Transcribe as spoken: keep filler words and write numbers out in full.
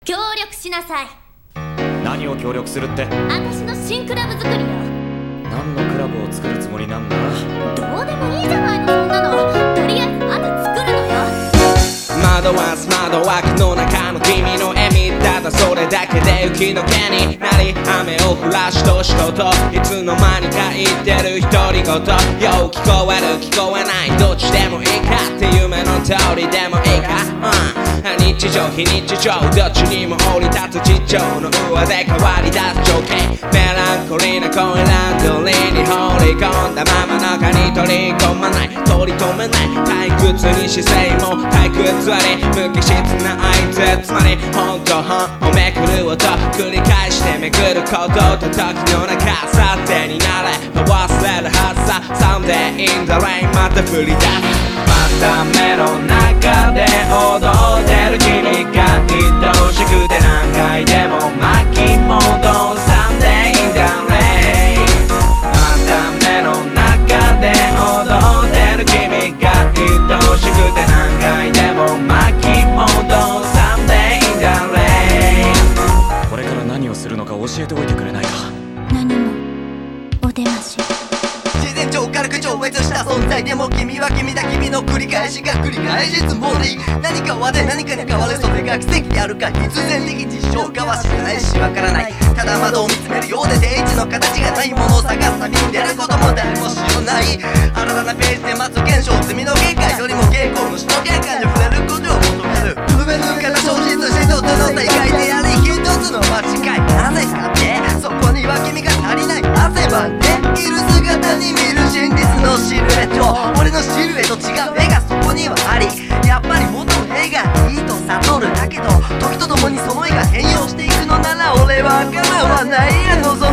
協力しなさい。 何を協力するって？ 私の新クラブ作りよ。 何のクラブを作るつもりなんだ？ どうでもいいじゃないの、そんなの。とりあえずまず作るのよ。 窓は窓枠の中の君の笑み、ただそれだけで雪の毛になり、雨を降らしとしとといつの間にか言ってる独り言。よう聞こえる聞こえないどっちでもいいかって夢の通りでもいいか、うん、日常非日常どっちにも降り立つ地上の上で変わり出す情景。メランコリーなコインランドリーに放り込んだまま中に取り込まない、取り留めない退屈に姿勢も退屈あり、無機質な合図つまり本当本をめくる音繰り返してめくる行動と時の中さてになれば忘れるはずさ Someday in the rain また降り出す。また目の中で踊ってる君が愛しくて何回でも巻き戻す Someday in the rain。 また目の中で踊ってる君が愛しくて何回でも巻き戻す Someday in the rain。 これから何をするのか教えておいてくれないか？ 何もお出まし。 自然超軽く超越した存在でも君は君だ、君の繰り返しが繰り返し積もり、何かはで何かに変わる、それが奇跡であるか必然的実証かは知らないしわからない。ただ窓を見つめるようで定位置の形がないものを探す旅に出ることも誰も知らない。新たなページで待つ現象、罪の限界よりも傾向の死の限界に触れることを求める。不便から消失して一つの大会であり一つの間違い。なぜかってそこには君が足りない。汗ばんでいる姿に見る真実のシルエット、俺のシルエット違う絵がそこにはあり、やっぱり元の絵がいいと悟る。だけど時とともにその絵が変容していくのなら俺は構わない。あの